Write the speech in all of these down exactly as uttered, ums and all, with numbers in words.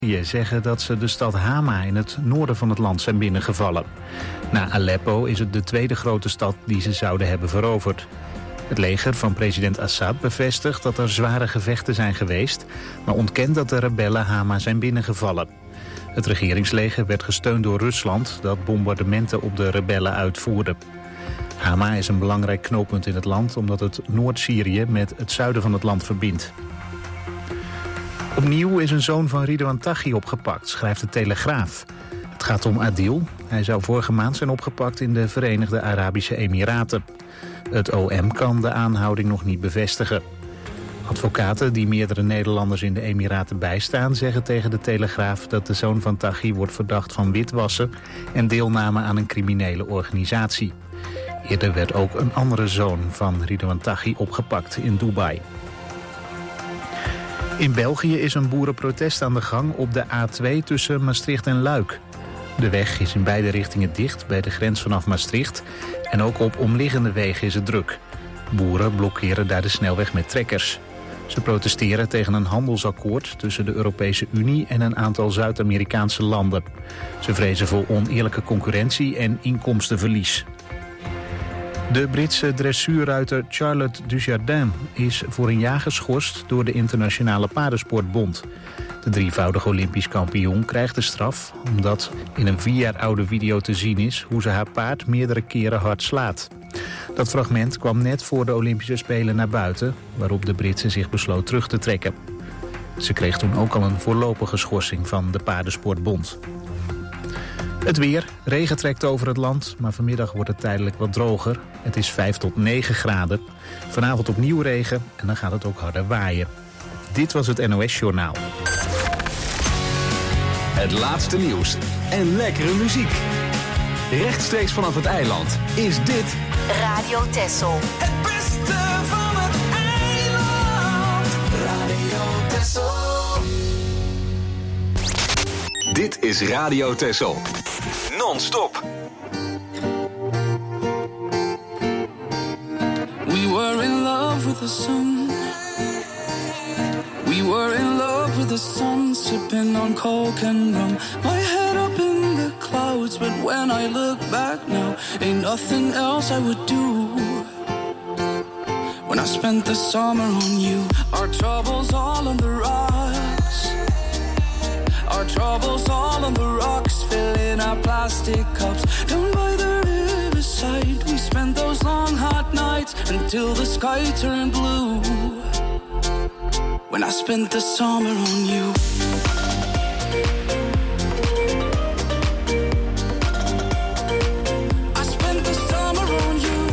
Je zeggen dat ze de stad Hama in het noorden van het land zijn binnengevallen. Na Aleppo is het de tweede grote stad die ze zouden hebben veroverd. Het leger van president Assad bevestigt dat er zware gevechten zijn geweest, maar ontkent dat de rebellen Hama zijn binnengevallen. Het regeringsleger werd gesteund door Rusland, dat bombardementen op de rebellen uitvoerde. Hama is een belangrijk knooppunt in het land omdat het Noord-Syrië met het zuiden van het land verbindt. Opnieuw is een zoon van Ridwan Taghi opgepakt, schrijft de Telegraaf. Het gaat om Adil. Hij zou vorige maand zijn opgepakt in de Verenigde Arabische Emiraten. Het O M kan de aanhouding nog niet bevestigen. Advocaten die meerdere Nederlanders in de Emiraten bijstaan zeggen tegen de Telegraaf dat de zoon van Taghi wordt verdacht van witwassen en deelname aan een criminele organisatie. Eerder werd ook een andere zoon van Ridwan Taghi opgepakt in Dubai. In België is een boerenprotest aan de gang op de A twee tussen Maastricht en Luik. De weg is in beide richtingen dicht bij de grens vanaf Maastricht en ook op omliggende wegen is het druk. Boeren blokkeren daar de snelweg met trekkers. Ze protesteren tegen een handelsakkoord tussen de Europese Unie en een aantal Zuid-Amerikaanse landen. Ze vrezen voor oneerlijke concurrentie en inkomstenverlies. De Britse dressuurruiter Charlotte Dujardin is voor een jaar geschorst door de Internationale Paardensportbond. De drievoudige Olympisch kampioen krijgt de straf omdat in een vier jaar oude video te zien is hoe ze haar paard meerdere keren hard slaat. Dat fragment kwam net voor de Olympische Spelen naar buiten, waarop de Britse zich besloot terug te trekken. Ze kreeg toen ook al een voorlopige schorsing van de Paardensportbond. Het weer. Regen trekt over het land, maar vanmiddag wordt het tijdelijk wat droger. Het is vijf tot negen graden. Vanavond opnieuw regen en dan gaat het ook harder waaien. Dit was het N O S-journaal. Het laatste nieuws en lekkere muziek. Rechtstreeks vanaf het eiland is dit Radio Texel. Het beste van het eiland. Radio Texel. Dit is Radio Texel. Non-stop. We were in love with the sun. We were in love with the sun, sipping on coke and rum. My head up in the clouds, but when I look back now, ain't nothing else I would do. When I spent the summer on you, our troubles all on the rocks. Our troubles all on the rocks, filling our plastic cups. Down by the riverside, we spent those long hot nights until the sky turned blue. When I spent the summer on you. I spent the summer on you.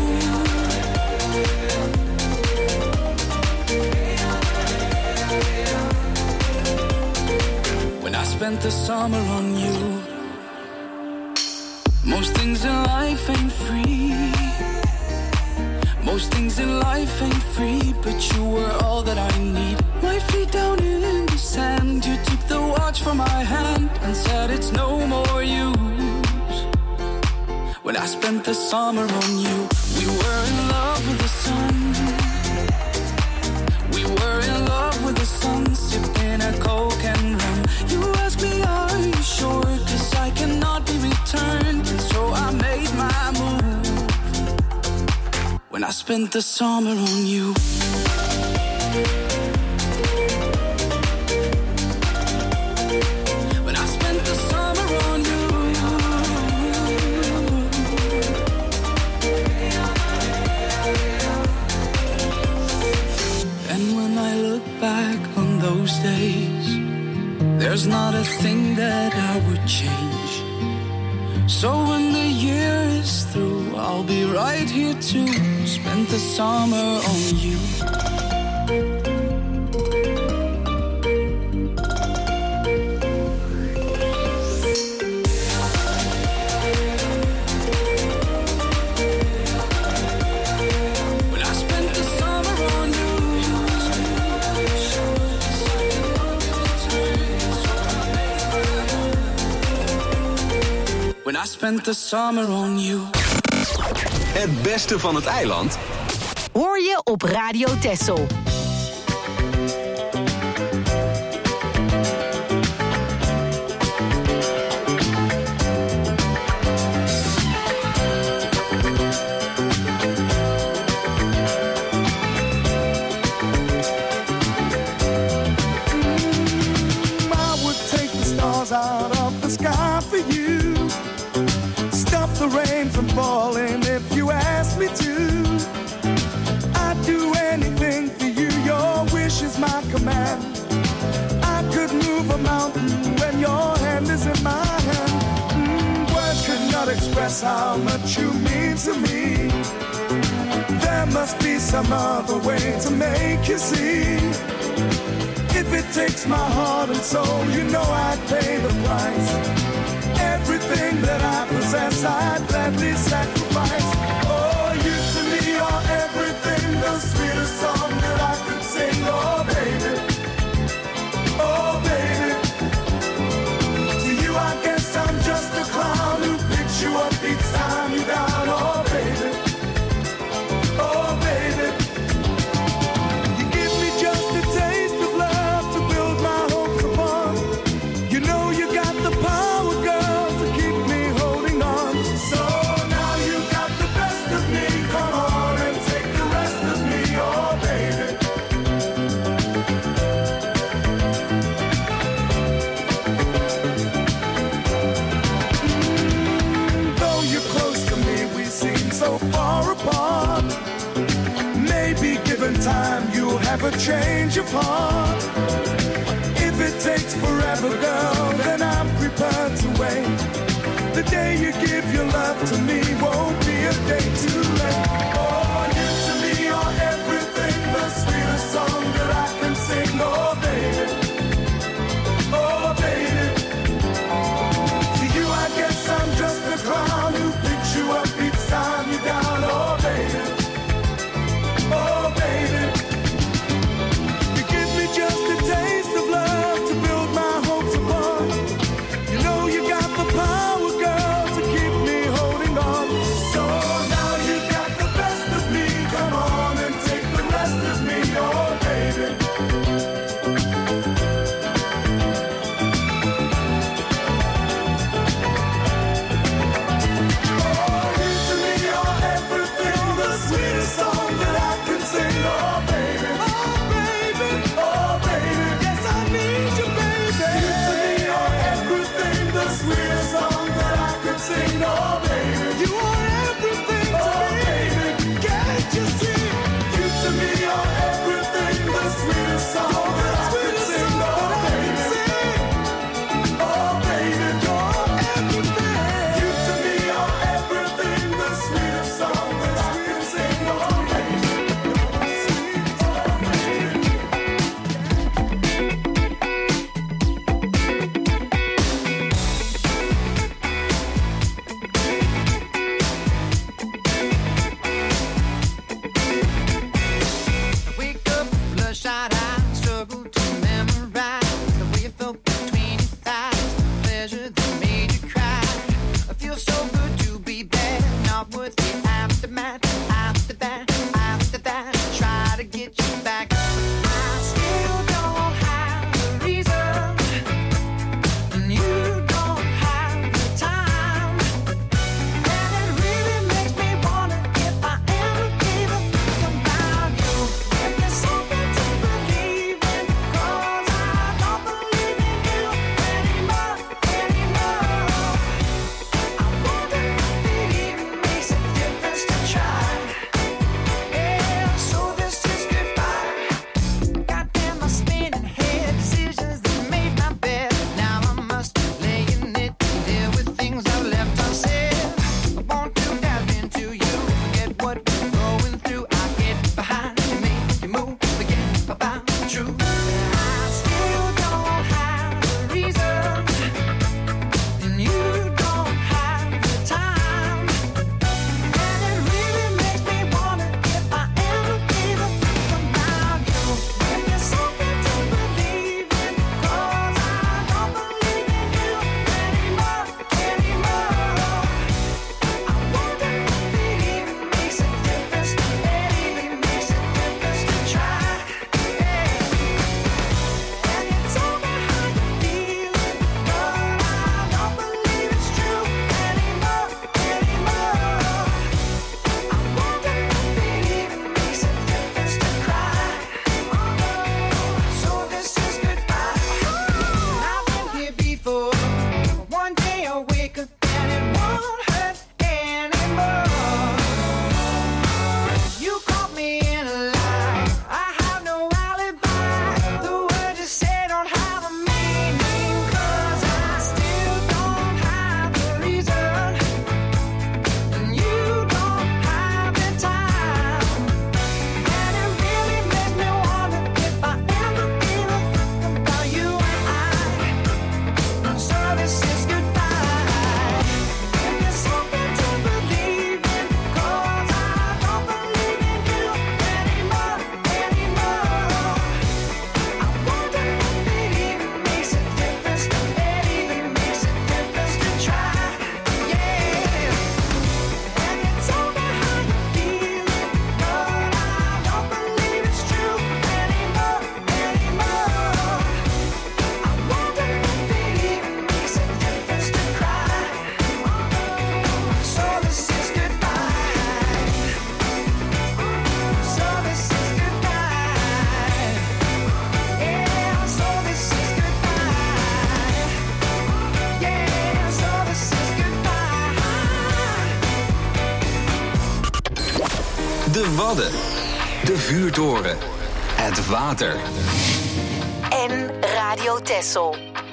When I spent the summer on you. Most things in life ain't free. Most things in life ain't free, but you were all that I need. My feet down in the sand, you took the watch from my hand and said it's no more use. When I spent the summer on you, we were in love with the sun. We were in love with the sun, sipping a coke and rum. You asked me, are you sure? Cause I cannot be returned, and so I made my move. When I spent the summer on you. When I spent the summer on you. And when I look back on those days, there's not a thing that I would change. So when the year is through, I'll be right here to spend the summer on you. When I spent the summer on you. When I spent the summer on you. Het beste van het eiland Hoor je op Radio Texel. smile for you. Stop the rain from falling if you ask me to. I'd do anything for you, your wish is my command. I could move a mountain when your hand is in my hand. Mm, words could not express how much you mean to me. There must be some other way to make you see. If it takes my heart and soul, you know I'd pay the price. Everything that I possess, I'd gladly sacrifice. Oh, you to me are everything, the sweetest song that I could sing. Oh, baby, oh, baby. To you, I guess I'm just a clown who picks you up each time you're down. Oh, baby, oh, baby. You give me just a taste of love to build my hopes upon. You know you got the power, girl, to keep me holding on. So now you got the best of me. Come on and take the rest of me, oh baby. Mm, though you're close to me, we seem so far apart. Maybe given time, you'll have a change of heart. If it takes forever, girl, then I'm prepared to wait. The day you give your love to me won't be a day too late. Oh, you to me are everything, the sweetest song that I can sing. Oh, baby, oh, baby. To you, I guess I'm just a clown who picks you up each time you're down. Oh, baby, oh, baby. You give me just a taste of love to build my hopes upon. You know you got the power, girl, to keep me holding on. So now you De Wadden. De vuurtoren. Het water. En Radio Texel.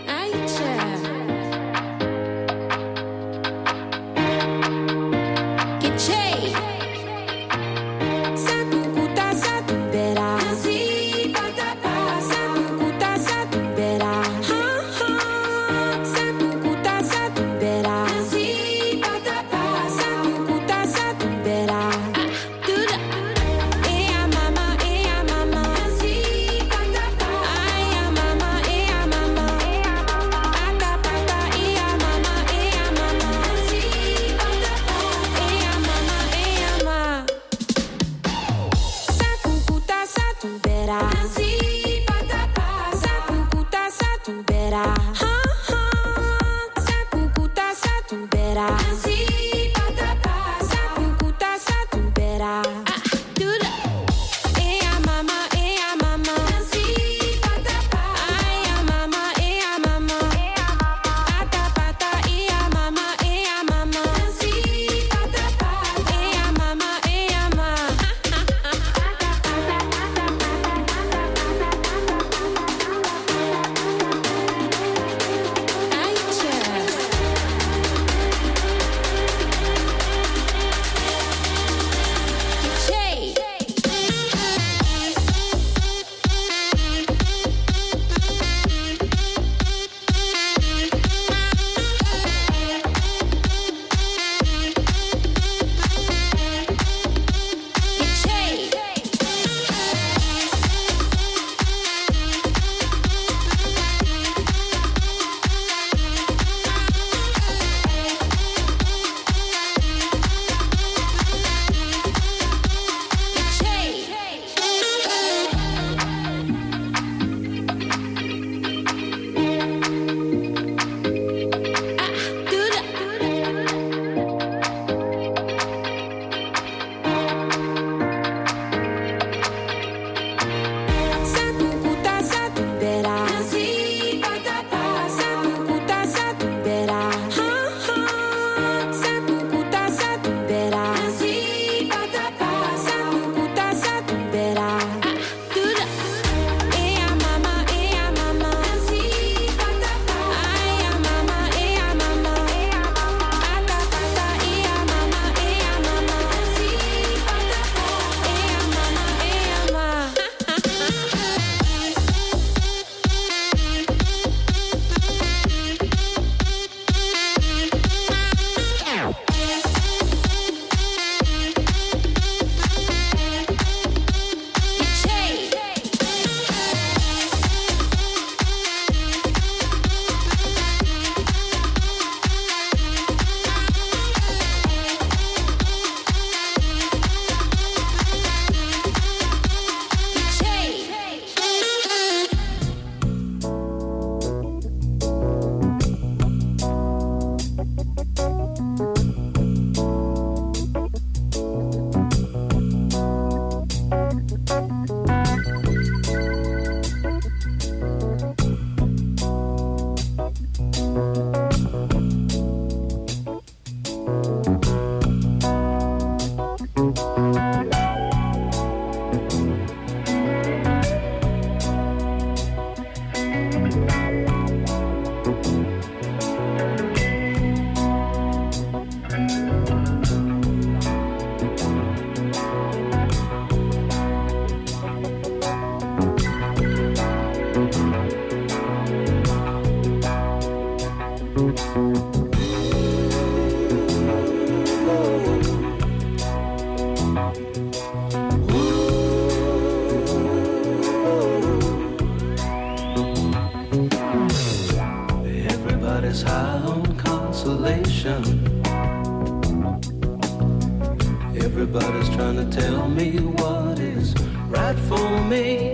Everybody's trying to tell me what is right for me.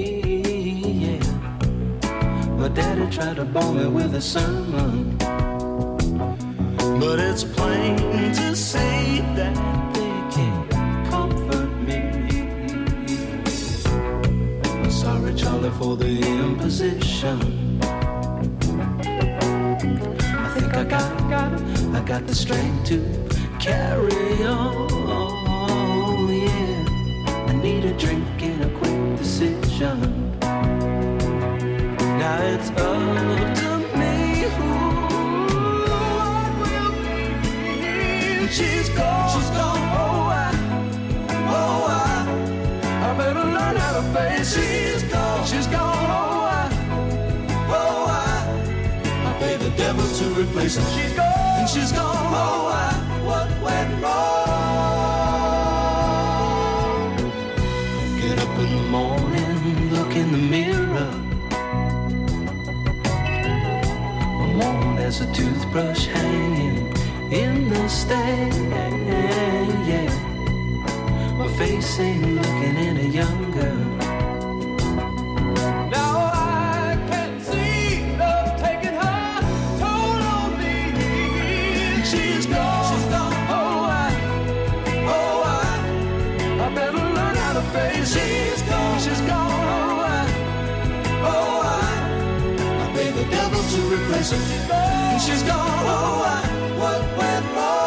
Yeah. My daddy tried to bore me with a sermon, but it's plain to see that they can't comfort me. I'm sorry, Charlie, for the imposition. I think I got, got I got the strength to carry on, yeah. drink in a quick decision. Now it's up to me. Ooh, what will be? She's gone. She's gone. Oh, I, oh, I, I better learn how to face. She's gone. She's gone. Oh, I, oh, I, I pay the devil to replace her. She's gone. And she's gone. Oh, I, what went wrong? Get up in the morning, look in the mirror. I'm worn as a toothbrush hanging in the stand. Yeah. My face ain't looking any younger. Now I can see love taking her toll on me. She's gone. She's gone. Oh, I, oh, I, I better learn how to face. She's gone. She's gone. Oh, I, oh, I, I pay the devil to replace her. She's gone. She's gone. Oh, I, what went wrong?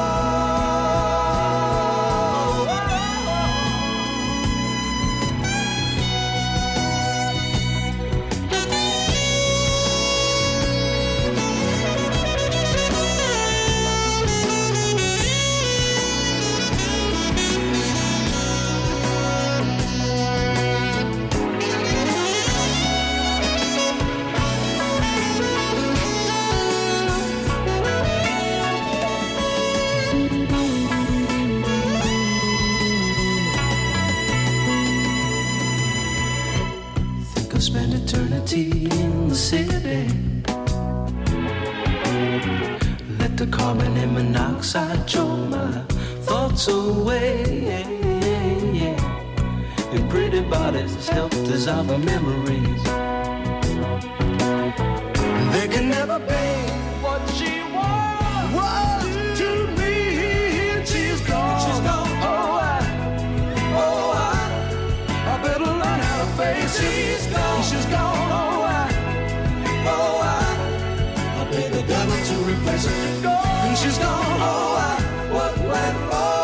Spend eternity in the city. Let the carbon and monoxide choke my thoughts away. And pretty bodies help dissolve the memories. They can never be what she was, was to me. She's gone. She's gone. Oh, I, oh, I, I better learn how to face it. She's gone. She's gone. Oh, I, oh, I, I pay the devil to replace her. She's gone. And she's gone. Oh, I, what went wrong?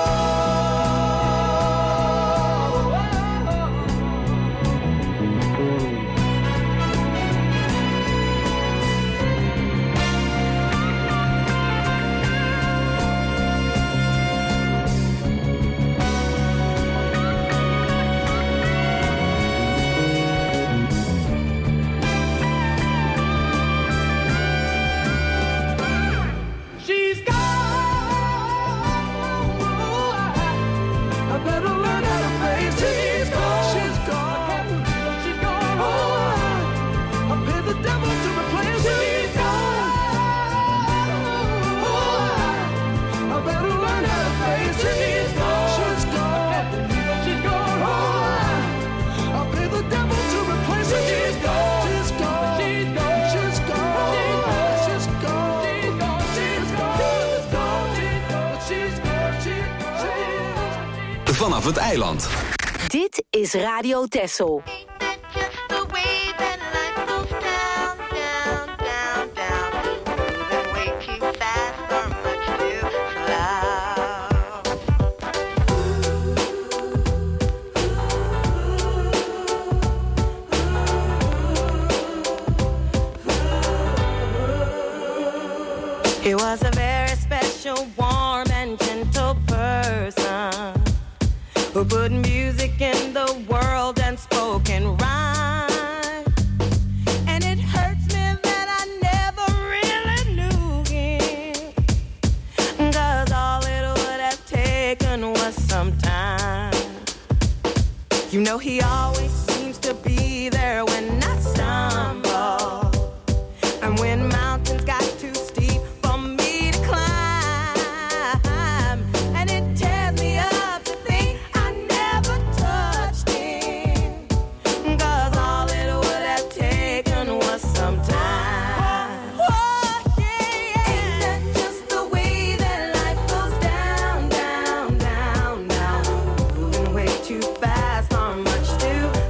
Vanaf het eiland. Dit is Radio Texel. He was a very special, warm and gentle person who put music in the world and spoke in rhyme. And it hurts me that I never really knew him, 'cause all it would have taken was some time. You know he always seems to be there when I stumble, and when mountains got too steep for me to climb, and it tears me up to think I never touched him, 'cause all it would have taken was some time. Oh, yeah. Ain't that just the way that life goes down, down, down, down, moving way too fast, not much to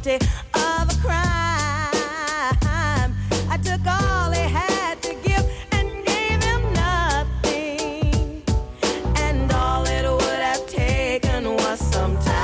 guilty of a crime. I took all he had to give and gave him nothing, and all it would have taken was some time.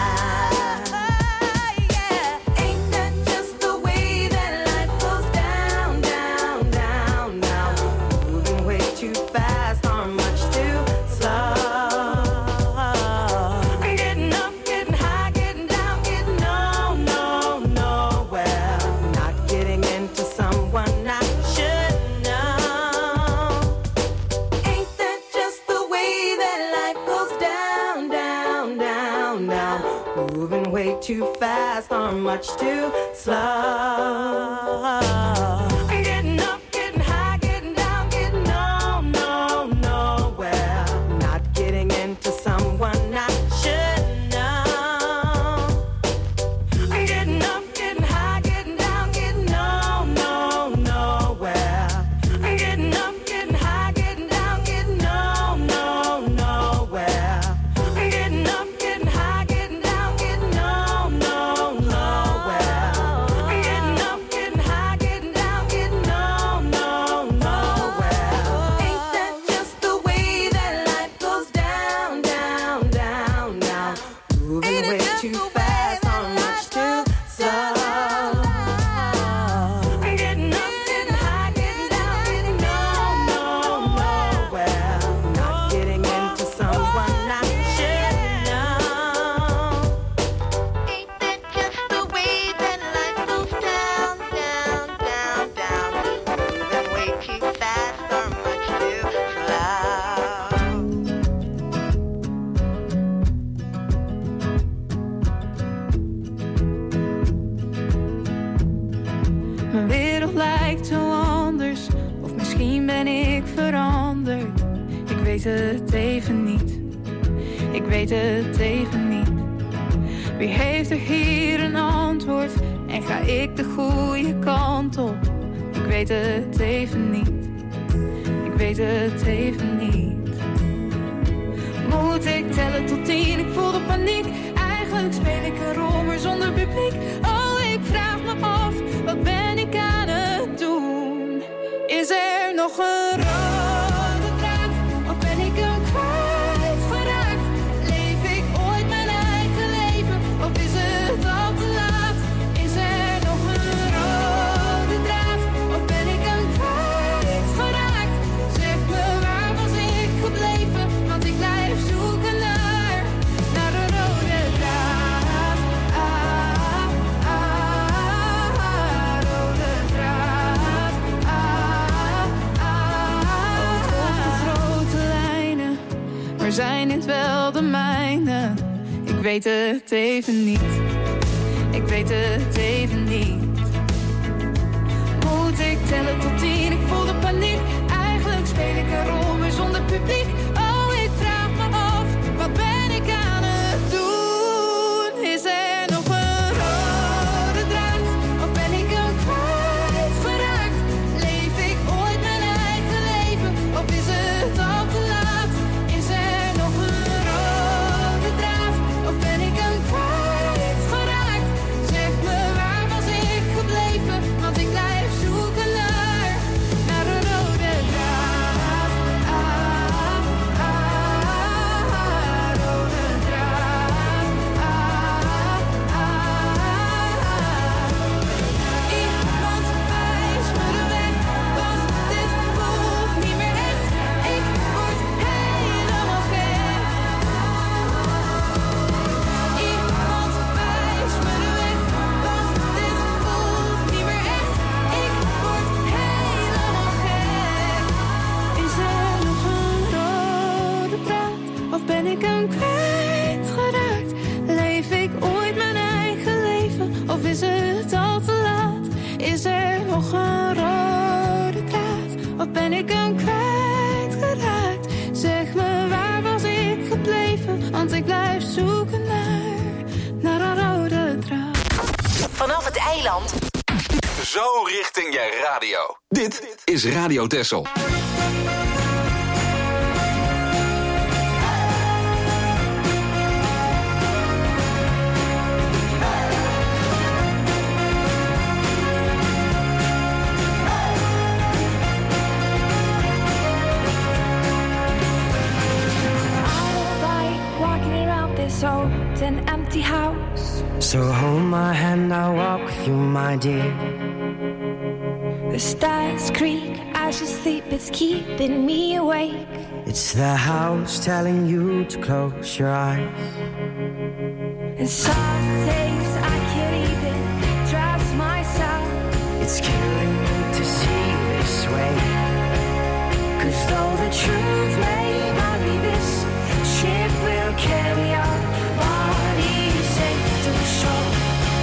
Too fast or much too slow. Getting up, getting high, getting down, getting no, no, nowhere. Not getting into someone I should know. Getting up, getting high, getting down, getting no, no, nowhere. Getting up, getting high, getting down, getting no, no, nowhere. Getting up, getting high, getting down, getting no. weet het even niet. Ik weet het even niet. Wie heeft er hier een antwoord? En ga ik de goede kant op? Ik weet het even niet. Ik weet het even niet. Moet ik tellen tot tien? Ik voel de paniek. Eigenlijk speel ik een rol, maar zonder publiek. Oh, ik vraag me af, wat ben ik aan het doen? Is er nog een rode draad? Of ben ik hem kwijtgeraakt? Leef ik ooit mijn eigen leven? Of is het al te laat? Is er nog een rode draad? Of ben ik hem kwijtgeraakt? Zeg me, waar was ik gebleven? Want ik blijf zoeken naar, naar een rode draad. Ah, ah, ah, rode draad. Ah, ah, ah. De grote lijnen, maar zijn dit wel de mijne? Ik weet het even niet. Ik weet het even niet. Moet ik tellen tot tien? Ik voel de paniek. Eigenlijk speel ik een rol, maar zonder publiek. Oh, ik vraag me af, wat ben ik aan het doen? Is er nog een rode draad? Of ben ik hem kwijtgeraakt? Leef ik ooit mijn eigen leven? Of is het al te laat? Is er nog een rode draad? Of ben ik hem kwijtgeraakt? Zeg me, waar was ik gebleven? Want ik blijf zoeken naar, naar een rode draad. Ah, ah, ah, rode draad. Ah, ah, iemand wijst me de weg, want dit voelt niet meer echt. Ik word helemaal gek. Iemand wijst me de weg, want dit voelt niet meer echt. Ik word helemaal gek. Is er nog een rode draad? Of ben ik hem kwijtgeraakt? Leef ik ooit mijn eigen leven? Of is het al te laat? Is er nog een rode draad? Of ben ik hem kwijtgeraakt? Zeg me, waar was ik gebleven? Want ik blijf zoeken naar, naar een rode draad. Vanaf het eiland. Zo richting je radio. Dit is Radio Texel. an empty house. So hold my hand, I'll walk with you, my dear. The stars creak as you sleep, it's keeping me awake. It's the house telling you to close your eyes. And some days I can't even trust myself. It's killing me to see you this way. 'Cause though the truth may vary, this ship will carry our bodies safe to shore.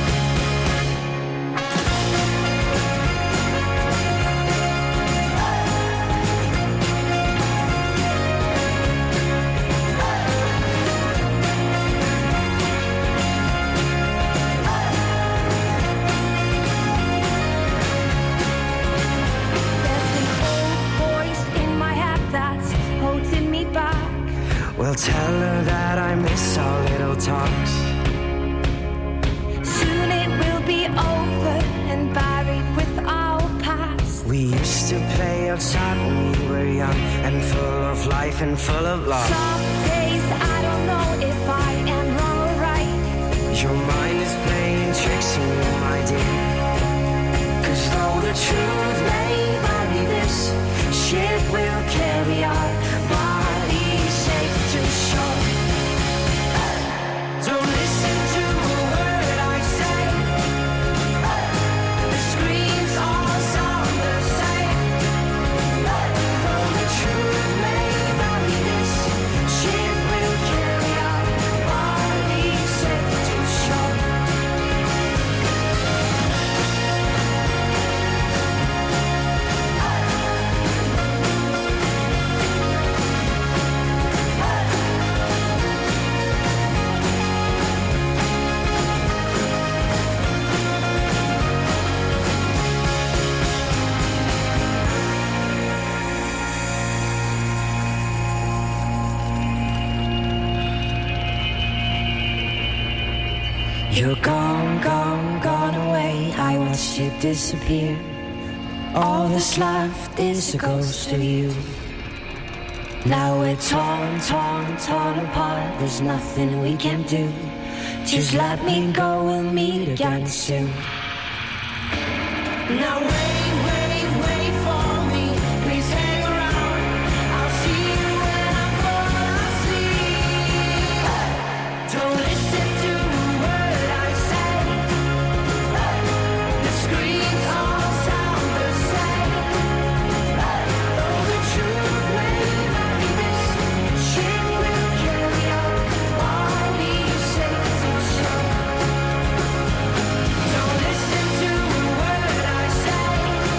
Well, tell her that I miss our little talks. Soon it will be over and buried with our past. We used to play outside when we were young and full of life and full of love. Some days I don't know if I am wrong or right. Your mind is playing tricks on you, my dear. 'Cause though the truth may vary, this ship will carry our bodies safe to shore. Don't listen to a word I say. The screams all sound the same. Though the truth may vary, this ship will carry our bodies safe to shore. You're gone, gone, gone away. I watched you disappear. All that's left is a ghost of you. Now we're torn, torn, torn apart. There's nothing we can do. Just let me go, we'll meet again soon. Now wait, wait, wait for me. Please hang around. I'll see you when I fall asleep. Don't listen to a word I say. The screams all sound the same. Though the truth may vary, this ship will carry our bodies safe to shore. Don't listen to a word I say.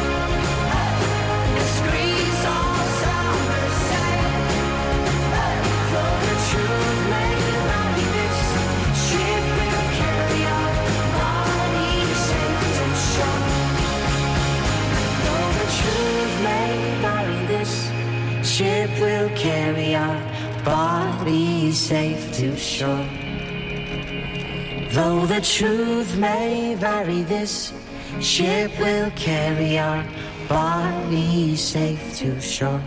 The screams all sound the same. Though the truth may vary, this ship will carry our bodies safe to shore. Though the truth may vary, this ship will carry our bodies safe to shore. Though the truth may vary, this ship will carry our bodies safe to shore.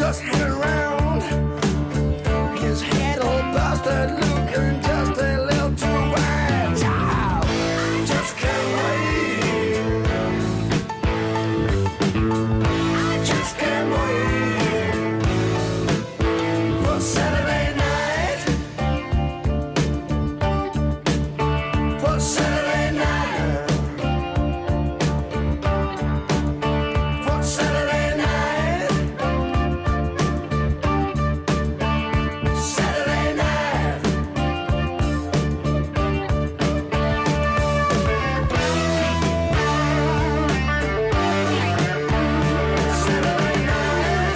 just hang around. His head all busted, looking just a little too wide. Child, I just can't wait. I just can't wait for Saturday night. For Saturday night. For Saturday night. Saturday night. Saturday night.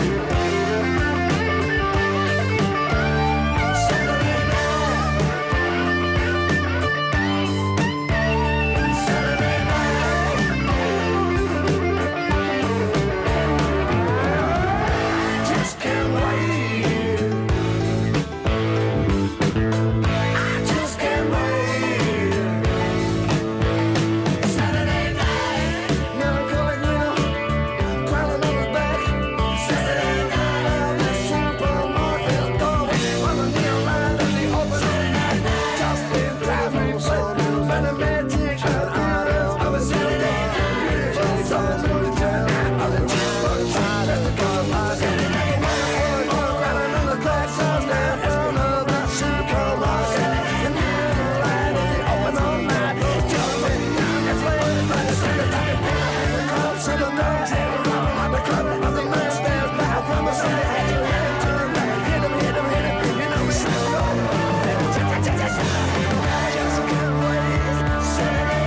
Saturday night. Saturday night. I just can't wait. I just can't wait. Saturday night. Melancholy Lena, crawling on his back. Saturday night. The supermarket doorway on the neon line of the open night. Just been driving so new, but a magic shot out of a Saturday night. Beautiful songs for the turn of the cheapbox. That's the color of Saturday night. Crawling on the black songs down front of the supermarket. The neon line of the open all night. Just been down, that's where the money started talking down. The clubs and the dogs and the rock on the club of the man stands back from the city. Had your hand to the back, hit him, hit him, hit him. You know me, so I just can't wait. Saturday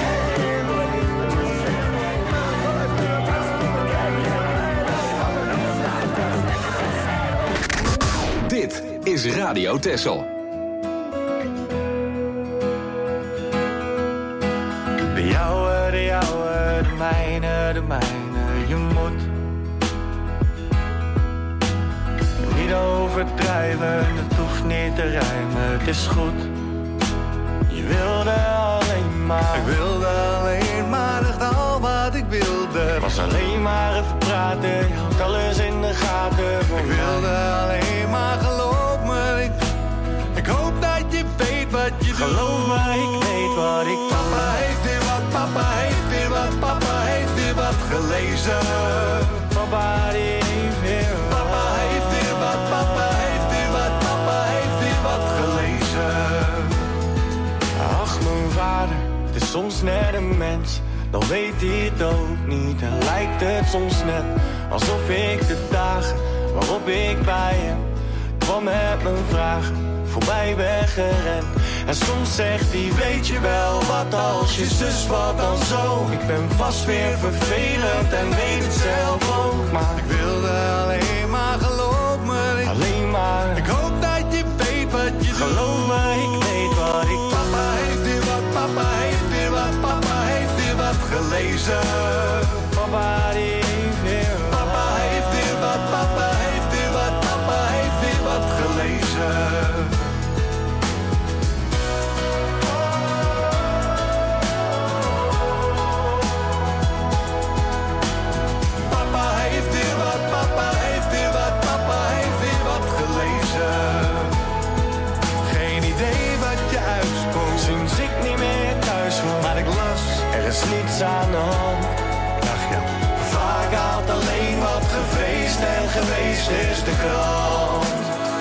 night. Dit is Radio Texel. De jouwe, de jouwe, de mijne, de mijne, je moet niet overdrijven, het hoeft niet te rijmen, het is goed. Je wilde alleen maar, ik wilde alleen maar, dacht al wat ik wilde. Was alleen maar even praten, je houdt alles in de gaten. Ik wilde alleen maar, geloof me, ik, ik hoop dat je weet wat je doet. Geloof me, ik weet wat ik doe. Papa heeft weer wat, papa heeft weer wat, papa heeft weer wat gelezen. Papa die heeft weer wat. Papa heeft weer wat, papa heeft weer wat, papa heeft weer wat gelezen. Ach, mijn vader, het is soms net een mens. Dan weet hij het ook niet en lijkt het soms net alsof ik de dagen waarop ik bij hem kwam met mijn vragen voorbij ben gerend. En soms zegt hij, weet je wel, wat als je zus, wat dan zo. Ik ben vast weer vervelend en weet het zelf ook. Maar ik wilde alleen maar, geloof me, ik, alleen maar, ik hoop dat je weet wat je doet. Geloof me, ik weet wat ik doe. Papa heeft weer wat, papa heeft weer wat, papa heeft weer wat gelezen. Papa die heeft weer wat. Papa heeft weer wat, papa heeft weer wat, papa heeft weer wat gelezen. Papa heeft weer wat, papa heeft weer wat, papa heeft weer wat gelezen. Geen idee wat je uitspookt, sinds ik niet meer thuis was. Maar ik las, er is niets aan de hand. Dacht je, vaak haalt alleen wat gevreesd en geweest is de krant.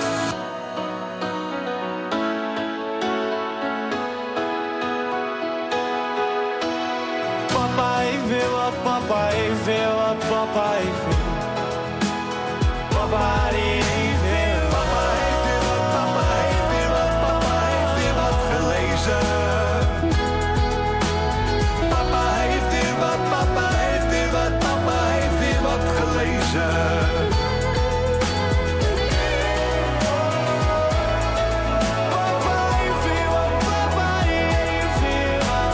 Papa heeft weer wat, papa heeft weer wat, papa heeft weer. Papa die heeft weer wat. Papa heeft weer wat, papa heeft weer wat, papa heeft weer wat gelezen. Papa heeft weer wat, papa heeft weer wat, papa heeft weer wat gelezen. Papa heeft weer wat, papa heeft weer wat.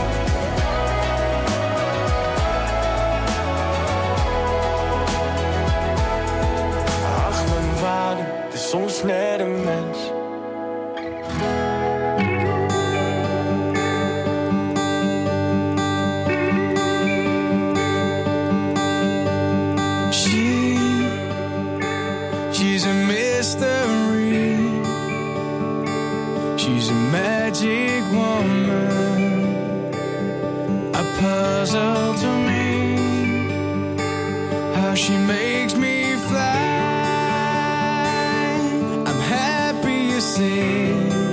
Ach, mijn vader. She's a magic woman, a puzzle to me, how she makes me fly. I'm happy you see.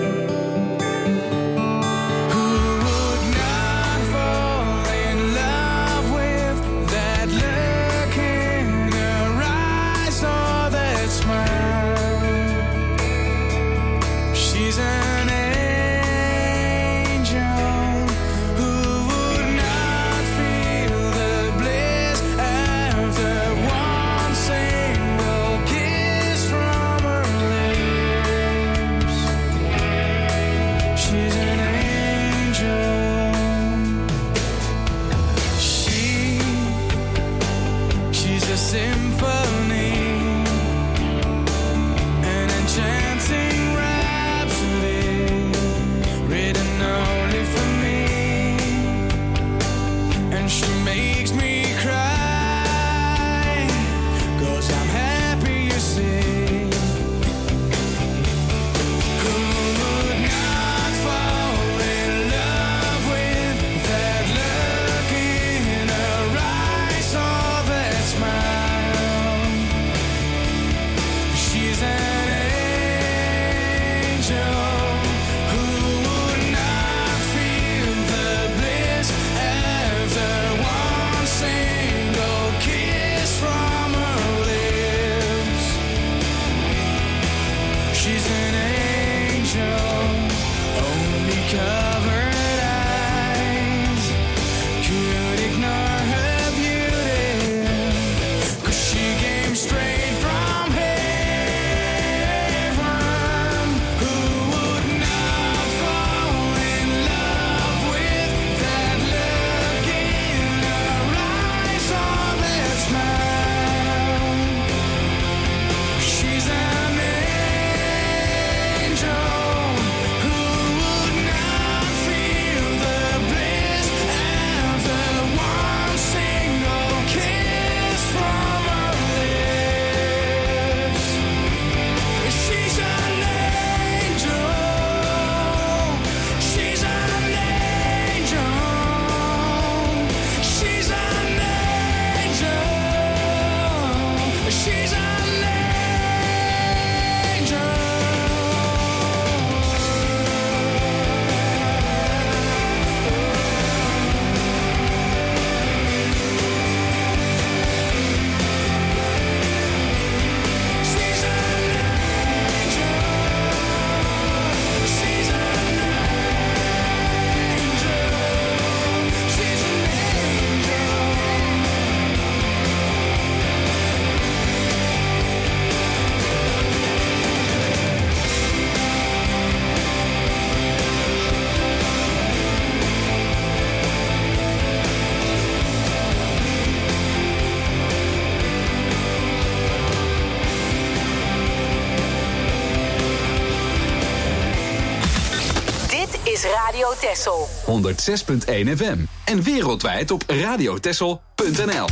Radio Texel. honderdzes punt één F M. En wereldwijd op radiotexel punt n l.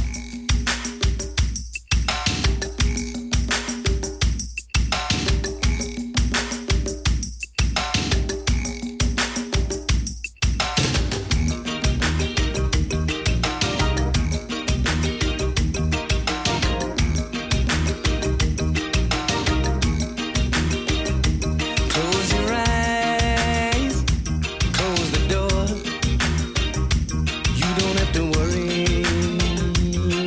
Don't have to worry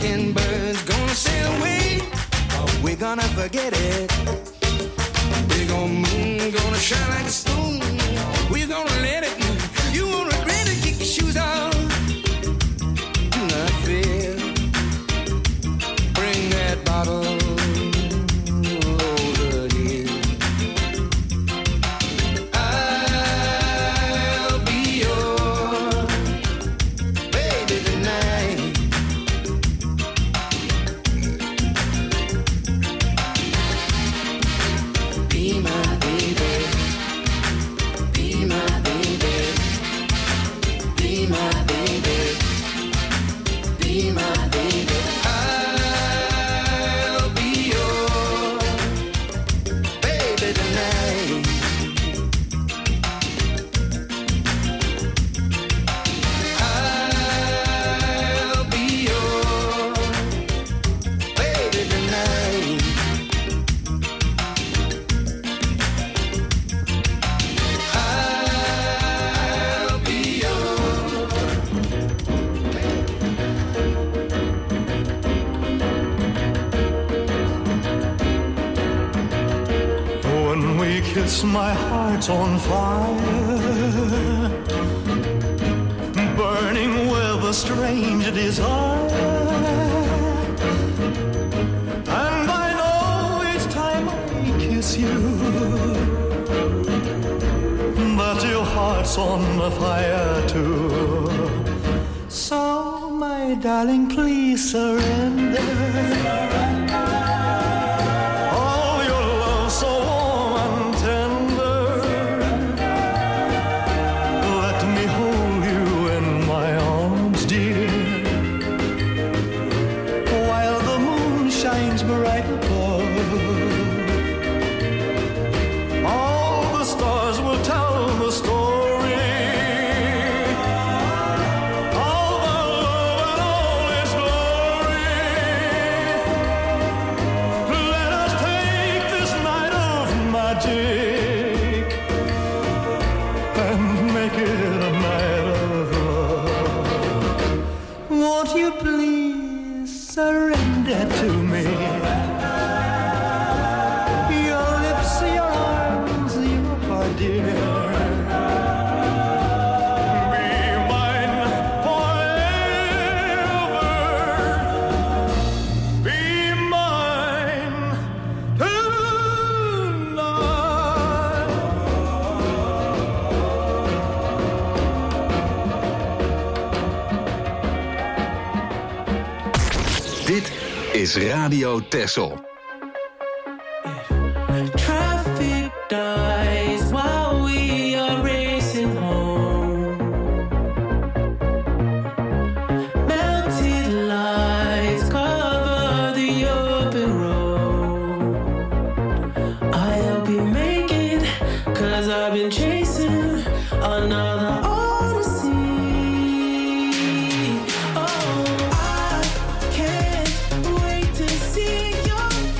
Mockingbirds gonna sail away, we're gonna forget it. Big old moon gonna shine like a spoon, we're gonna let it. You won't regret it, kick your shoes off. Do not fear, bring that bottle over here. I'll be your baby tonight. Be my baby, be my baby, be my baby, be my baby. I'll be your baby tonight. I'll be your baby tonight. I'll be your. When we kiss, my heart's on fire, burning with a strange desire. And I know each time I kiss you that your heart's on fire too. So, my darling, please surrender. Oh, your love so warm and tender. Let me hold you in my arms, dear, while the moon shines bright above. All the stars will tell the story. All the love and all its glory. Let us take this night of magic and make it a night of love. Won't you please surrender to me? Your lips, your arms, your heart, dear. Be mine forever. Be mine tonight. Dit is Radio Texel. Traffic dies while we are racing home. Melted lights cover the open road. I hope you make it, cause I've been chasing another odyssey. Oh, I can't wait to see your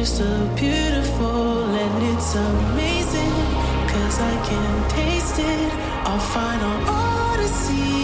you're so beautiful and it's amazing, 'cause I can taste it, our final odyssey.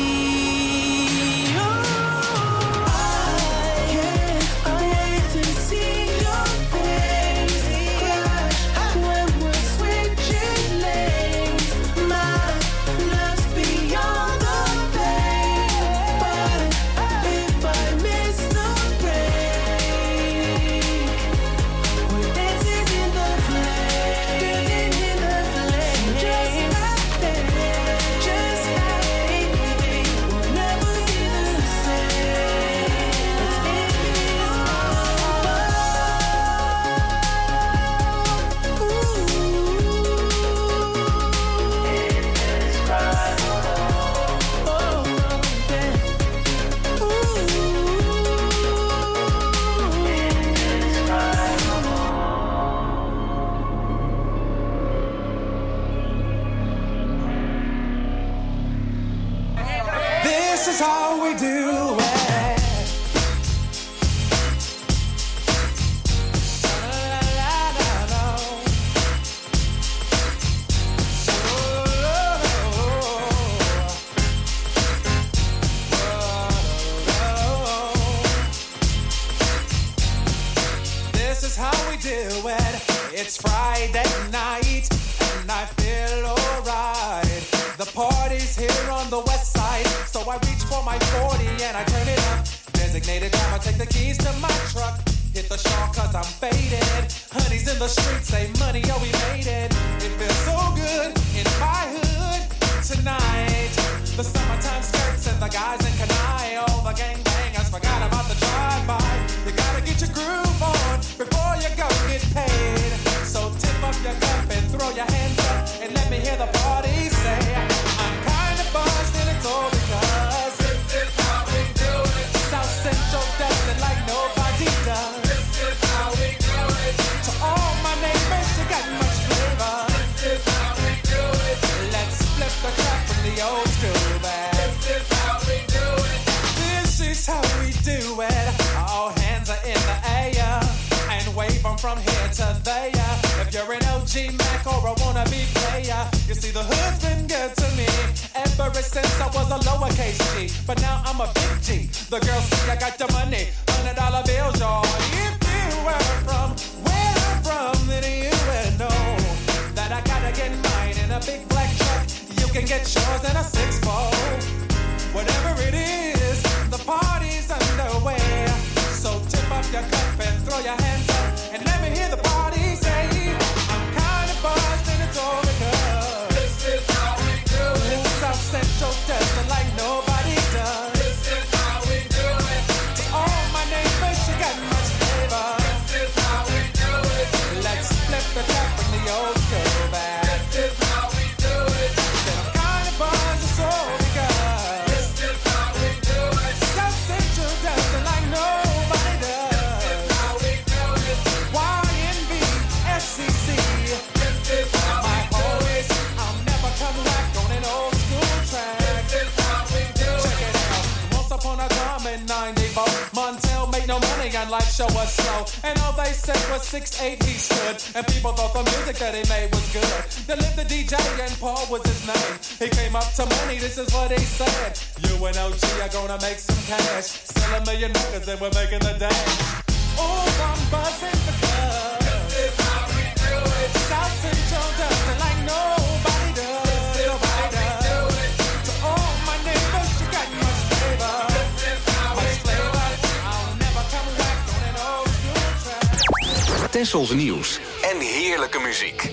six eight he stood, and people thought the music that he made was good. They lived the D J and Paul was his name. He came up to money, this is what he said: you and O G are gonna make some cash, sell a million records and we're making the dash. Oh, I'm buzzing because this is how we do it. South Central does it like nobody does. This is nobody how we do it. To all my neighbors, you got much flavor. This is how much we flavor. Do it. I'll never come back on an old school track. Tessels nieuws en heerlijke muziek.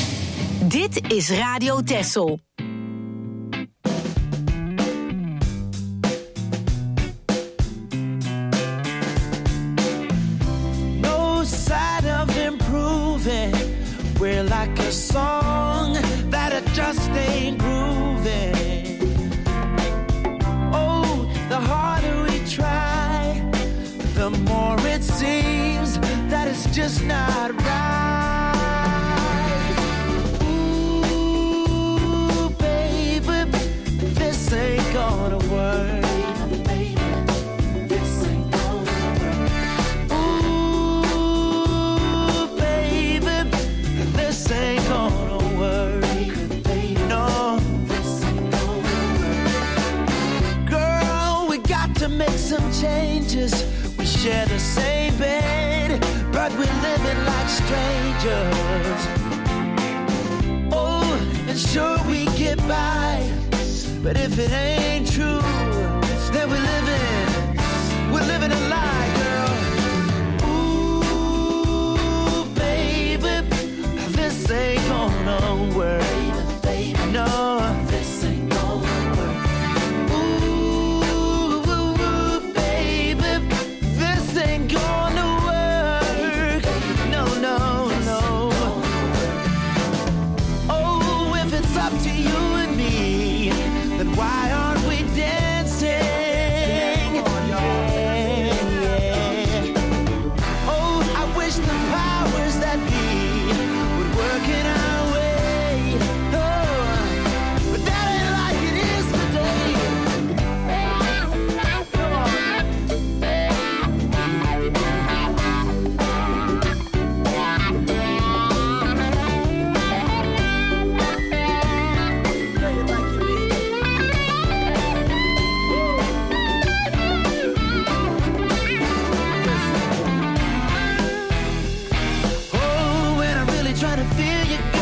Dit is Radio Tessel. No sign of improving. We're like a song that it just ain't grooving. Oh, the harder we try, the more it seems that it's just not right. Ooh, baby, this ain't gonna work. This ain't gonna work. Ooh, strangers. Oh, and sure we get by, but if it ain't true, then we're living, we're living a lie, girl. Ooh, baby, this ain't gonna work. Baby, baby, no, this ain't gonna work. Ooh, ooh, ooh, baby, this ain't gonna work. No, no, no. Oh, if it's up to you and me, then why aren't we dancing? Yeah, yeah. Oh, I wish the powers that be would work in our way. Oh, but that ain't like it is today. Come on. Oh, when I'm really trying to feel you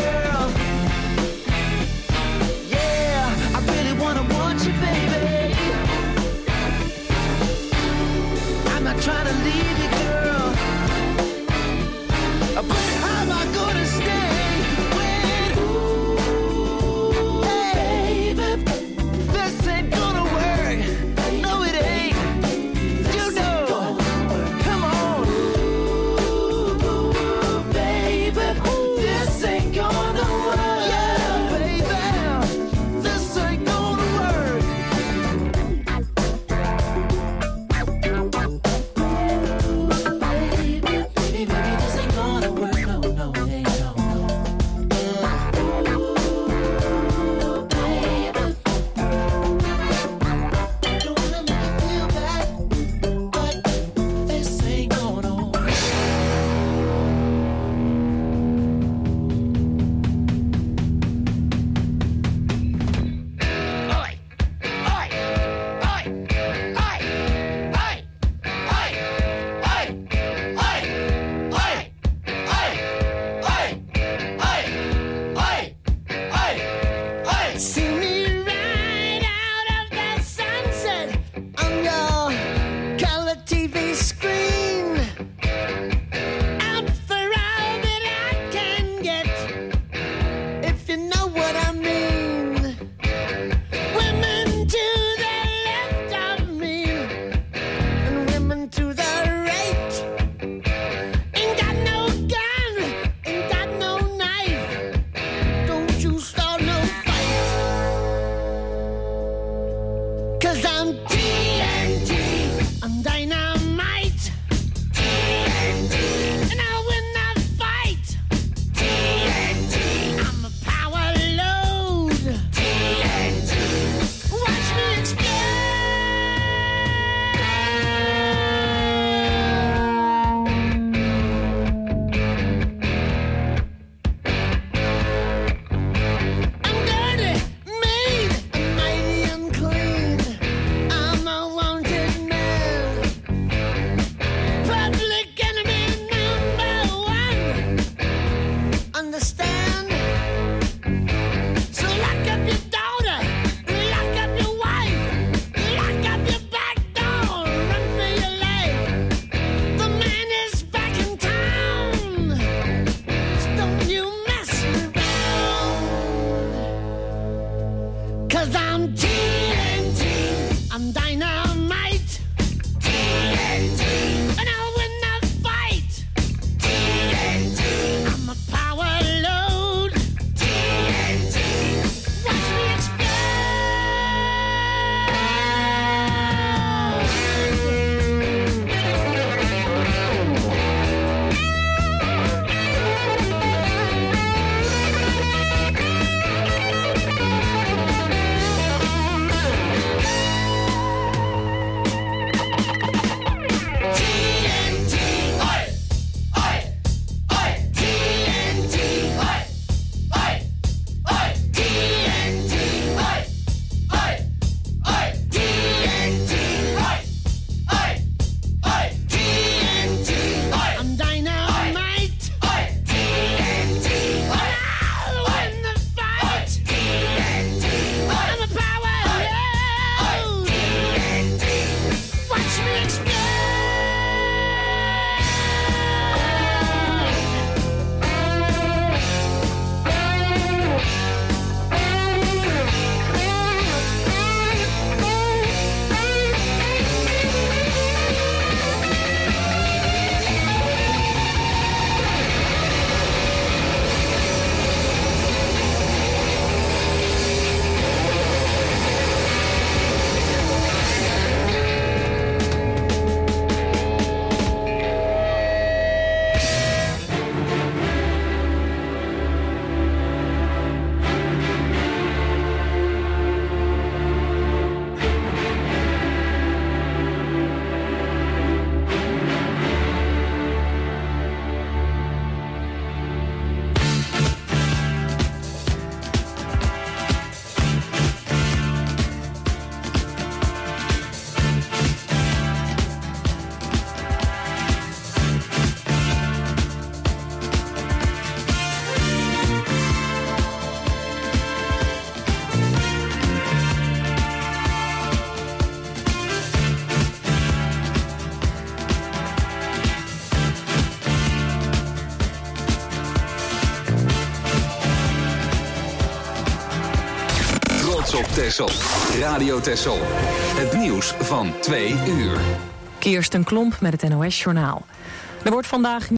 op Texel. Radio Texel. Het nieuws van twee uur. Kirsten Klomp met het N O S Journaal. Er wordt vandaag